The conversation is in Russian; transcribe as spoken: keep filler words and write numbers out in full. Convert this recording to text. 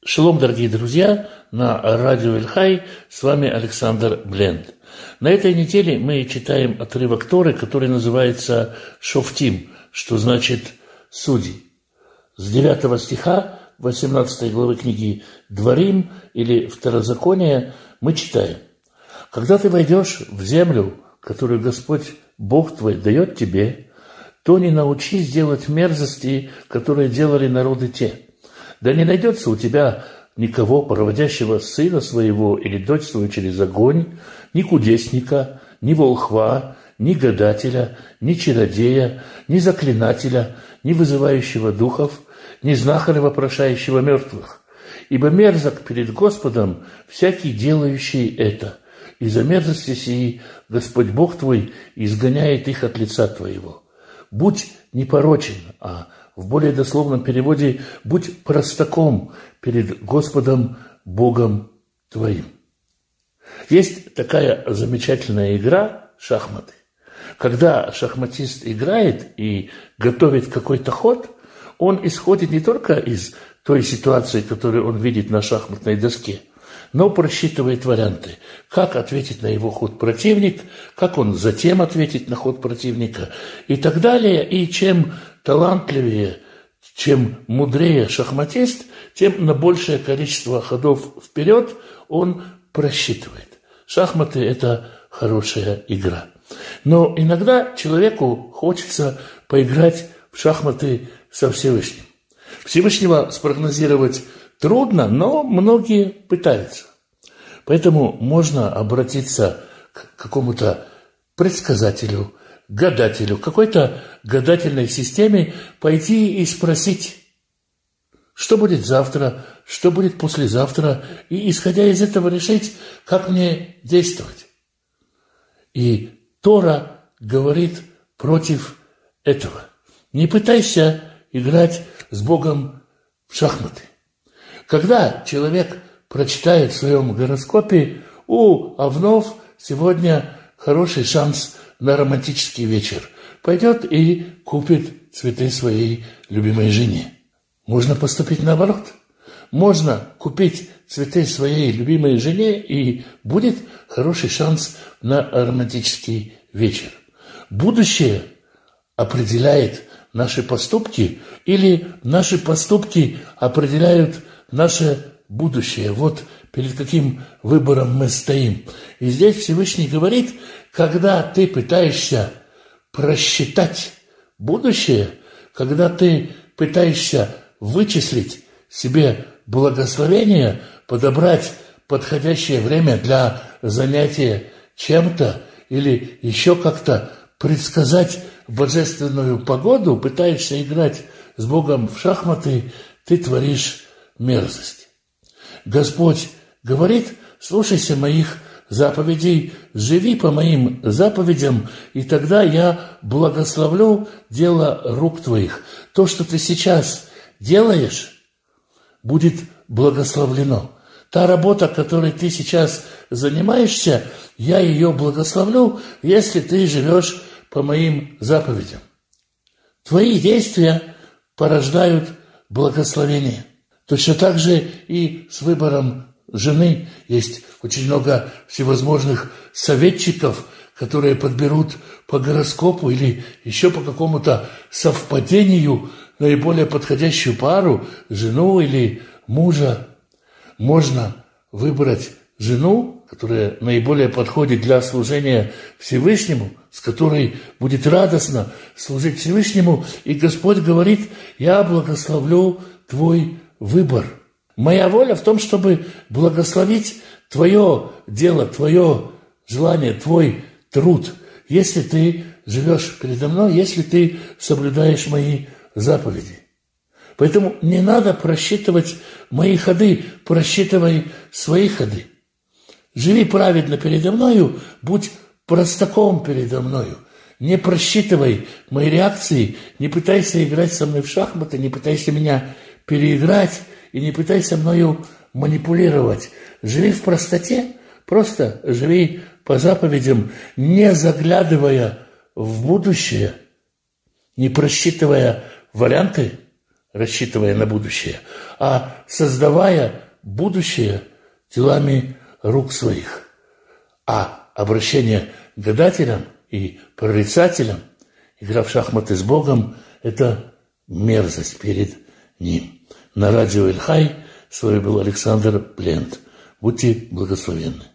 Шалом, дорогие друзья, на радио Эль-Хай, с вами Александр Бленд. На этой неделе мы читаем отрывок Торы, который называется «Шофтим», что значит «судей». С девятого стиха восемнадцатой главы книги «Дворим» или «Второзаконие» мы читаем: «Когда ты войдешь в землю, которую Господь Бог твой дает тебе, то не научись делать мерзости, которые делали народы те. Да не найдется у тебя никого, проводящего сына своего или дочь свою через огонь, ни кудесника, ни волхва, ни гадателя, ни чародея, ни заклинателя, ни вызывающего духов, ни знахаря, вопрошающего мертвых. Ибо мерзок перед Господом всякий, делающий это. Из-за мерзости сии Господь Бог твой изгоняет их от лица твоего. Будь непорочен, а в более дословном переводе «будь простаком перед Господом Богом твоим». Есть такая замечательная игра шахматы. Когда шахматист играет и готовит какой-то ход, он исходит не только из той ситуации, которую он видит на шахматной доске, но просчитывает варианты, как ответит на его ход противник, как он затем ответит на ход противника и так далее. И чем талантливее, чем мудрее шахматист, тем на большее количество ходов вперед он просчитывает. Шахматы – это хорошая игра. Но иногда человеку хочется поиграть в шахматы со Всевышним. Всевышнего спрогнозировать трудно, но многие пытаются. Поэтому можно обратиться к какому-то предсказателю, гадателю, к какой-то гадательной системе, пойти и спросить, что будет завтра, что будет послезавтра, и, исходя из этого, решить, как мне действовать. И Тора говорит против этого. Не пытайся играть с Богом в шахматы. Когда человек прочитает в своем гороскопе: «У, Авнов, сегодня хороший шанс на романтический вечер», пойдет и купит цветы своей любимой жене. Можно поступить наоборот. Можно купить цветы своей любимой жене, и будет хороший шанс на романтический вечер. Будущее определяет наши поступки, или наши поступки определяют наше будущее. Вот перед каким выбором мы стоим. И здесь Всевышний говорит: когда ты пытаешься просчитать будущее, когда ты пытаешься вычислить себе благословение, подобрать подходящее время для занятия чем-то или еще как-то предсказать божественную погоду, пытаешься играть с Богом в шахматы, ты творишь мерзость. Господь говорит: слушайся моих заповедей, живи по моим заповедям, и тогда я благословлю дело рук твоих. То, что ты сейчас делаешь, будет благословлено. Та работа, которой ты сейчас занимаешься, я ее благословлю, если ты живешь по моим заповедям. Твои действия порождают благословение. Точно так же и с выбором жены. Есть очень много всевозможных советчиков, которые подберут по гороскопу или еще по какому-то совпадению наиболее подходящую пару, жену или мужа. Можно выбрать жену, которая наиболее подходит для служения Всевышнему, с которой будет радостно служить Всевышнему. И Господь говорит: я благословлю твой выбор. Моя воля в том, чтобы благословить твое дело, твое желание, твой труд, если ты живешь передо мной, если ты соблюдаешь мои заповеди. Поэтому не надо просчитывать мои ходы, просчитывай свои ходы. Живи праведно передо мною, будь простаком передо мною. Не просчитывай мои реакции, не пытайся играть со мной в шахматы, не пытайся меня переиграть и не пытайся мною манипулировать. Живи в простоте, просто живи по заповедям, не заглядывая в будущее, не просчитывая варианты, рассчитывая на будущее, а создавая будущее делами рук своих. А обращение к гадателям и прорицателям, игра в шахматы с Богом, это мерзость перед ним. На радио Эль-Хай с вами был Александр Бленд. Будьте благословенны.